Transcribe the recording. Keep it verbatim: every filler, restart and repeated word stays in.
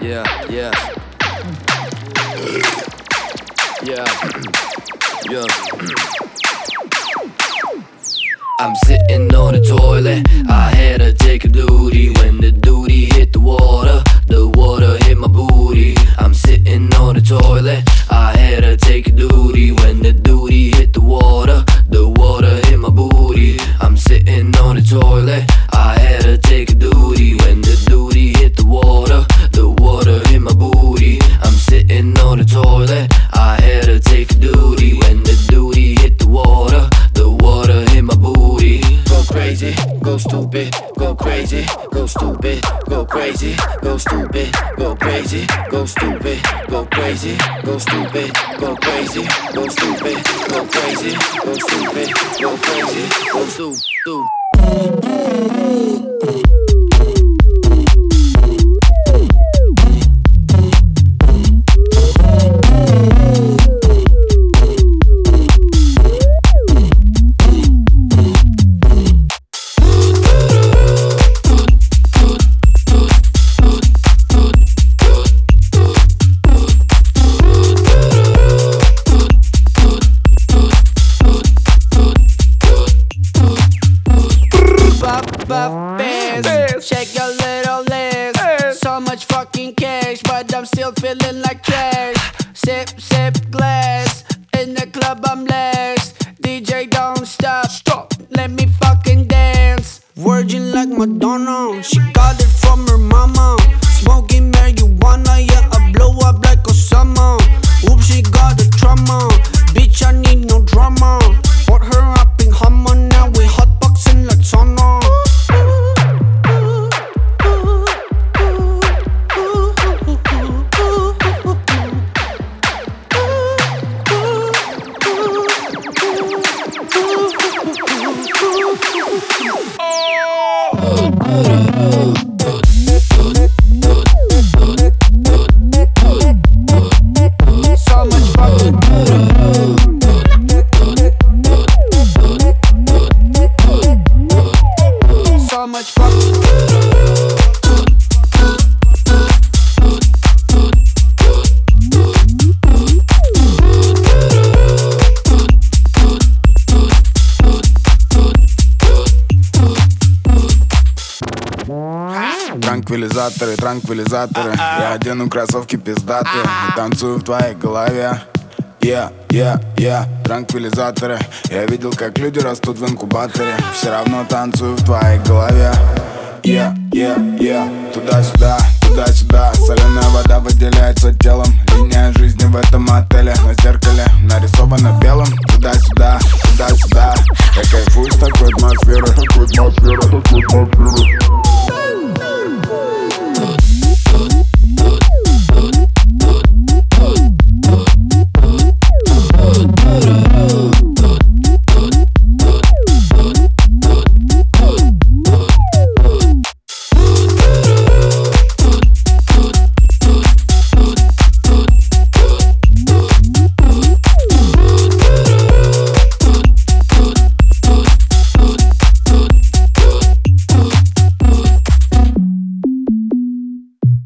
Yeah, yeah. Yeah, yeah. I'm sitting on the toilet. I had to take a duty. When the duty hit the water, the water hit my booty. I'm sitting on the toilet. I had to take a duty. When the duty hit the water, the water hit my booty. I'm sitting on the toilet. I had to take a duty. When the duty hit the water, the water hit my booty. I'm sitting on the toilet. I had to take a duty. When the duty hit the water, the water hit my booty. Go crazy, go stupid, go crazy, go stupid, go crazy, go stupid, go crazy, go stupid, go crazy, go stupid, go crazy, go stupid, go crazy, go stupid, go crazy, go stupid. Shake your little legs. So much fucking cash, but I'm still feeling like trash. Sip, sip, glass. In the club I'm last. D J don't stop, stop. Let me fucking dance. Virgin like Madonna. She got it from her mama. Smoking marijuana, yeah, I blow up like Osama. Oops, she got a trauma. Bitch, I need no drama. Put her up in Hummer, now we hotboxing like sauna. Транквилизаторы, транквилизаторы. Я одену кроссовки пиздатые и танцую в твоей голове. Yeah, yeah, yeah, транквилизаторы. Я видел, как люди растут в инкубаторе. Все равно танцую в твоей голове. Yeah, yeah, yeah, туда-сюда, туда-сюда. Соленая вода выделяется телом. Линия жизни в этом отеле. На зеркале нарисовано белым. Туда-сюда, туда-сюда. Я кайфую с такой атмосферой. Такой атмосферой, такой атмосферой.